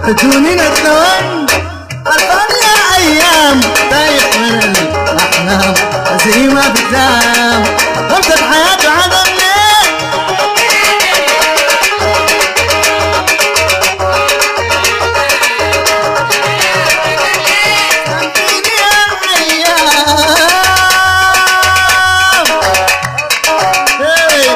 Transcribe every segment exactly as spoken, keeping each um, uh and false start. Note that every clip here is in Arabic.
تجوني نتلون عرفان يا ايام تايه من الاحلام هزيمه بتنام غمزه حياته عدم ليه سامحيني يا ايام هي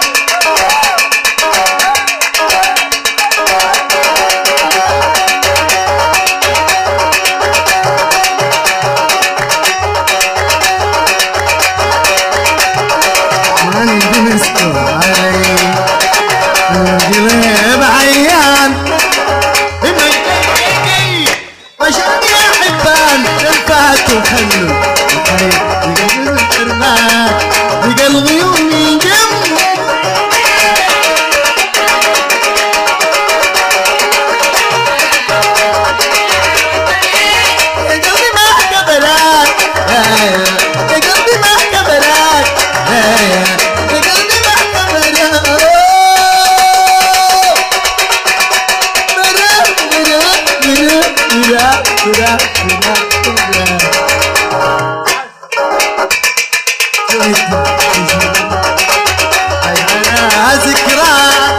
قلب عيان عشان يا حبان الفات وحلو بقلب الحرمان بقلب يومي جم يا قلبي ما قبلك يا قلبي ما قبلك يا قلبي ما قبلك لا لا لا ذكرى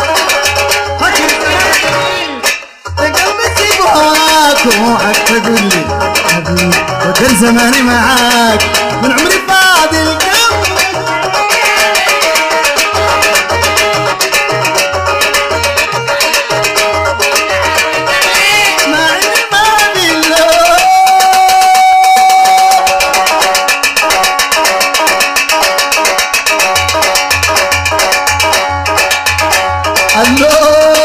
قلبي سيبوك وموعك تقول لي حبيبي وكل زماني معاك من عمري فاضي القلب الله